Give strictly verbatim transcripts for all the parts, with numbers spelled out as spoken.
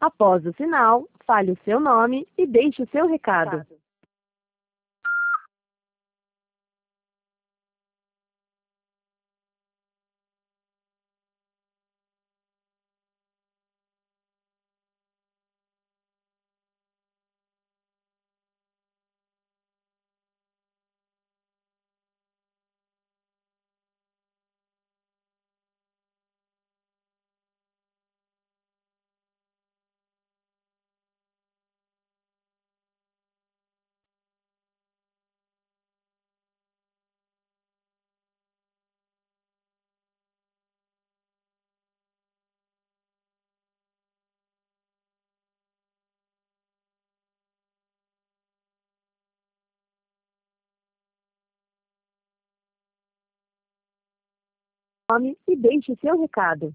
Após o sinal, fale o seu nome e deixe o seu recado. Nome e deixe o seu recado.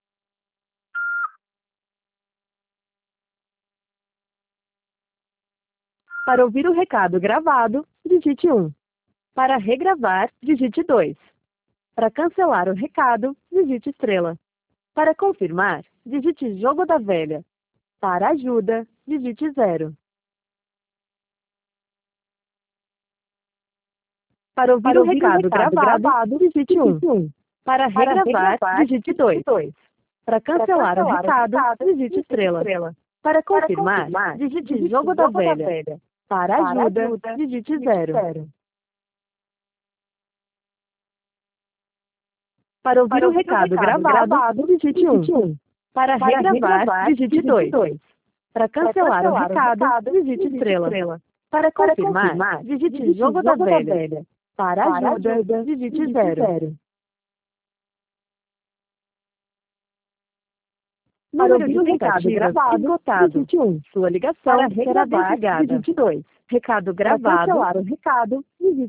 Para ouvir o recado gravado, digite um. Para regravar, digite dois. Para cancelar o recado, digite estrela. Para confirmar, digite jogo da velha. Para ajuda, digite zero. Para ouvir, Para o, ouvir recado o recado gravado, gravado digite um. Para regravar, Para digite dois. Para cancelar, Para cancelar o, recado, o recado, digite estrela. estrela. Para confirmar, Para confirmar digite, digite jogo, jogo da, velha. da velha. Para ajuda, Para ajuda digite, digite zero. zero. Para ouvir, Para ouvir o recado, o recado gravado, gravado digite um. Para, Para regravar, regravar digite dois. Para cancelar, Para cancelar o recado, recado digite, digite estrela. estrela. Para confirmar, Para confirmar digite, digite jogo, jogo da, da velha. velha. Para, Para ajuda, ajuda digite, digite zero. zero. Para ouvir o recado gravado, esgotado. Digite um. Sua ligação será desligada. Digite dois. Recado gravado. Para cancelar o recado, digite